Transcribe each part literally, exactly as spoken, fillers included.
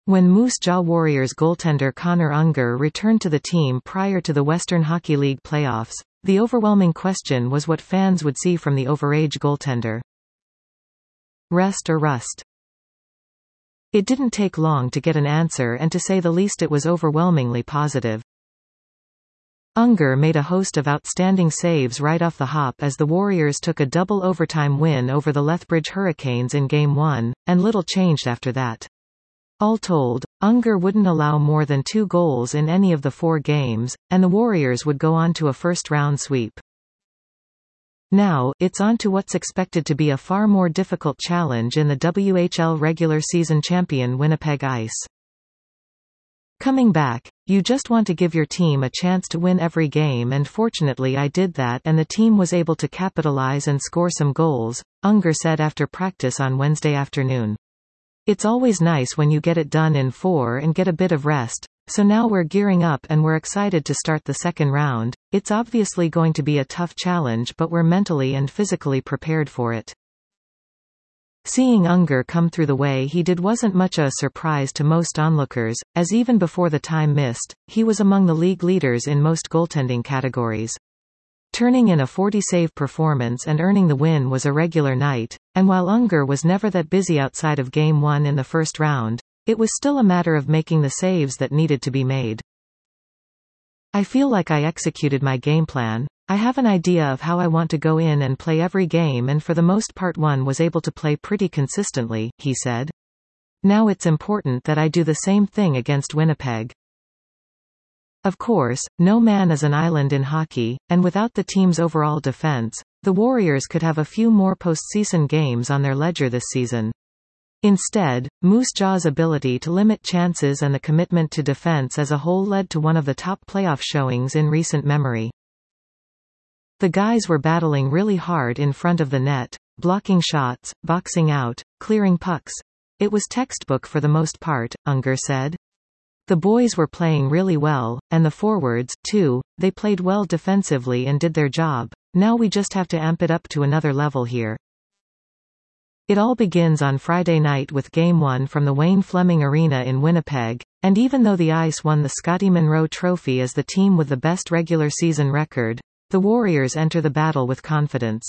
When Moose Jaw Warriors goaltender Connor Unger returned to the team prior to the Western Hockey League playoffs, the overwhelming question was what fans would see from the overage goaltender. Rest or rust? It didn't take long to get an answer, and to say the least it was overwhelmingly positive. Unger made a host of outstanding saves right off the hop as the Warriors took a double overtime win over the Lethbridge Hurricanes in Game one, and little changed after that. All told, Unger wouldn't allow more than two goals in any of the four games, and the Warriors would go on to a first-round sweep. Now, it's on to what's expected to be a far more difficult challenge in the W H L regular season champion Winnipeg Ice. Coming back, you just want to give your team a chance to win every game, and fortunately I did that and the team was able to capitalize and score some goals, Unger said after practice on Wednesday afternoon. It's always nice when you get it done in four and get a bit of rest, so now we're gearing up and we're excited to start the second round. It's obviously going to be a tough challenge, but we're mentally and physically prepared for it. Seeing Unger come through the way he did wasn't much a surprise to most onlookers, as even before the time missed, he was among the league leaders in most goaltending categories. Turning in a forty-save performance and earning the win was a regular night, and while Unger was never that busy outside of Game one in the first round, it was still a matter of making the saves that needed to be made. I feel like I executed my game plan. I have an idea of how I want to go in and play every game, and for the most part one was able to play pretty consistently, he said. Now it's important that I do the same thing against Winnipeg. Of course, no man is an island in hockey, and without the team's overall defense, the Warriors could have a few more postseason games on their ledger this season. Instead, Moose Jaw's ability to limit chances and the commitment to defense as a whole led to one of the top playoff showings in recent memory. The guys were battling really hard in front of the net, blocking shots, boxing out, clearing pucks. It was textbook for the most part, Unger said. The boys were playing really well, and the forwards, too. They played well defensively and did their job. Now we just have to amp it up to another level here. It all begins on Friday night with Game one from the Wayne Fleming Arena in Winnipeg, and even though the Ice won the Scotty Munro Trophy as the team with the best regular season record, the Warriors enter the battle with confidence.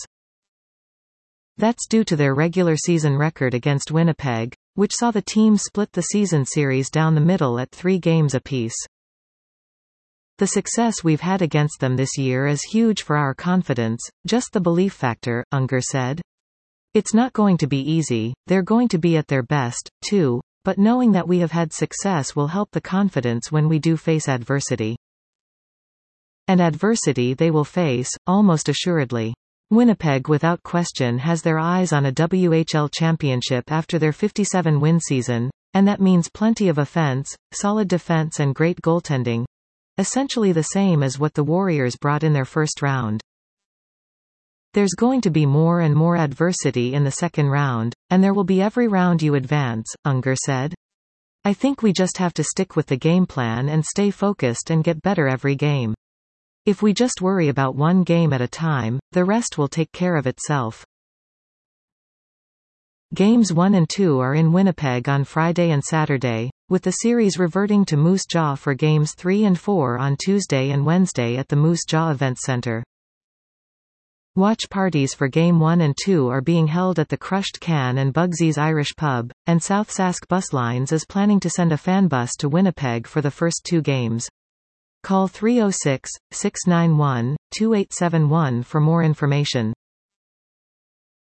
That's due to their regular season record against Winnipeg, which saw the team split the season series down the middle at three games apiece. The success we've had against them this year is huge for our confidence, just the belief factor, Unger said. It's not going to be easy, they're going to be at their best, too, but knowing that we have had success will help the confidence when we do face adversity. And adversity they will face, almost assuredly. Winnipeg without question has their eyes on a W H L championship after their fifty-seven win season, and that means plenty of offense, solid defense and great goaltending. Essentially the same as what the Warriors brought in their first round. There's going to be more and more adversity in the second round, and there will be every round you advance, Unger said. I think we just have to stick with the game plan and stay focused and get better every game. If we just worry about one game at a time, the rest will take care of itself. Games one and two are in Winnipeg on Friday and Saturday, with the series reverting to Moose Jaw for Games three and four on Tuesday and Wednesday at the Moose Jaw Events Center. Watch parties for Game one and two are being held at the Crushed Can and Bugsy's Irish Pub, and South Sask Bus Lines is planning to send a fan bus to Winnipeg for the first two games. Call three oh six, six nine one, two eight seven one for more information.